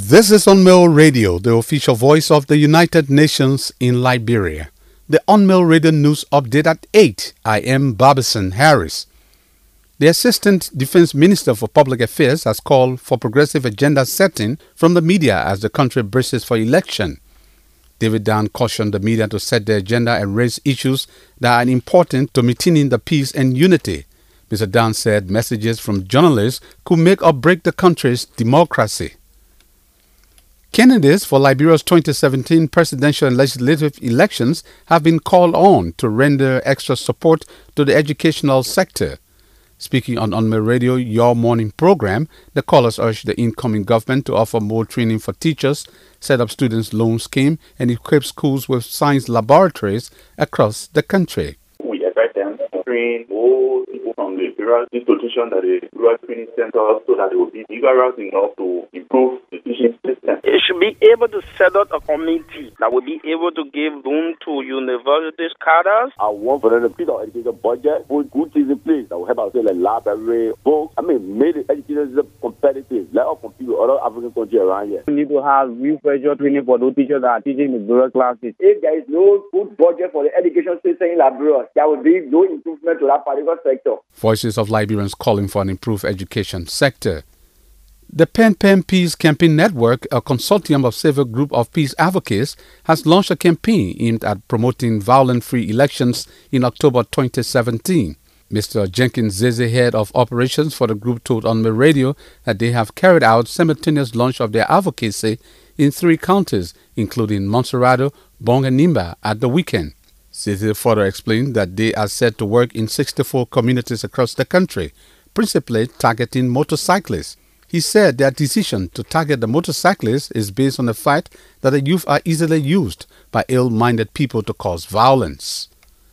This is Unmail Radio, the official voice of the United Nations in Liberia. The Unmail Radio News Update at 8. I am Barbison Harris. The Assistant Defense Minister for Public Affairs has called for progressive agenda setting from the media as the country braces for election. David Dan cautioned the media to set the agenda and raise issues that are important to maintaining the peace and unity. Mr. Dan said messages from journalists could make or break the country's democracy. Candidates for Liberia's 2017 presidential and legislative elections have been called on to render extra support to the educational sector. Speaking on Unmail Radio, Your Morning program, the callers urged the incoming government to offer more training for teachers, set up students' loan scheme, and equip schools with science laboratories across the country. We expect them to train more people from the various institutions that the rural training centers so that they will be vigorous enough to improve the teaching system. It should be able to set up a committee that will be able to give room to universities cadres. I want for them to put our education budget, put good things in place that will help us like library, books. Made the education system competitive. Let us compete with other African countries around here. We need to have real pressure training for those teachers that are teaching the rural classes. If there is no good budget for the education system in Liberia, there will be no improvement to that particular sector. Voices of Liberians calling for an improved education sector. The Pen Peace Campaign Network, a consortium of several groups of peace advocates, has launched a campaign aimed at promoting violent-free elections in October 2017. Mr. Jenkins Zeze, head of operations for the group, told Unmail Radio that they have carried out simultaneous launch of their advocacy in 3 counties, including Monserrado, Bong and Nimba, at the weekend. Zeze further explained that they are set to work in 64 communities across the country, principally targeting motorcyclists. He said their decision to target the motorcyclists is based on the fact that the youth are easily used by ill-minded people to cause violence.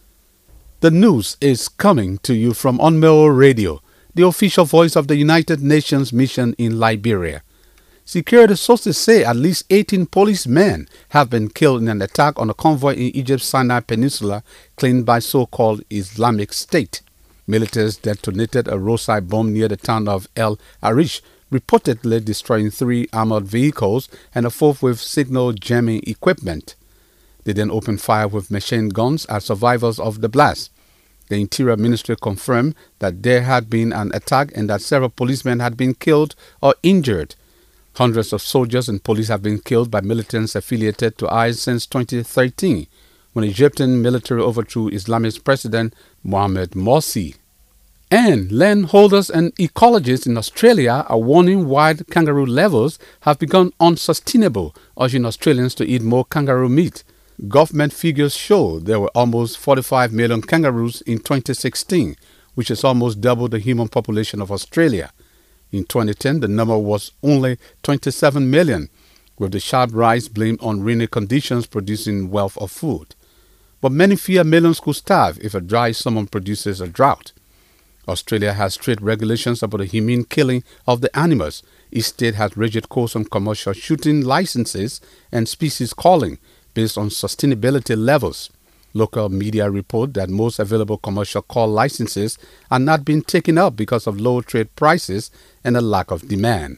The news is coming to you from Unmail Radio, the official voice of the United Nations mission in Liberia. Security sources say at least 18 policemen have been killed in an attack on a convoy in Egypt's Sinai Peninsula claimed by so-called Islamic State. Militants detonated a roadside bomb near the town of El Arish, reportedly destroying 3 armored vehicles and a 4th with signal jamming equipment. They then opened fire with machine guns at survivors of the blast. The Interior Ministry confirmed that there had been an attack and that several policemen had been killed or injured. Hundreds of soldiers and police have been killed by militants affiliated to IS since 2013, when Egyptian military overthrew Islamist President Mohamed Morsi. And landholders and ecologists in Australia are warning wild kangaroo levels have become unsustainable, urging Australians to eat more kangaroo meat. Government figures show there were almost 45 million kangaroos in 2016, which is almost double the human population of Australia. In 2010, the number was only 27 million, with the sharp rise blamed on rainy conditions producing wealth of food. But many fear millions could starve if a dry summer produces a drought. Australia has strict regulations about the humane killing of the animals. Each state has rigid codes on commercial shooting licenses and species calling based on sustainability levels. Local media report that most available commercial call licenses are not being taken up because of low trade prices and a lack of demand.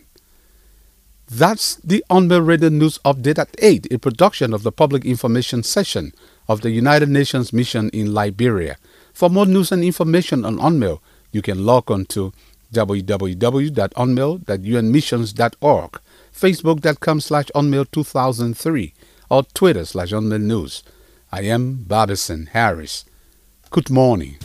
That's the Unmail Radio News Update at 8, a production of the Public Information Session of the United Nations Mission in Liberia. For more news and information on Unmail, you can log on to www.unmail.unmissions.org, facebook.com/unmail2003, or Twitter/unmailnews. I am Barbison Harris. Good morning.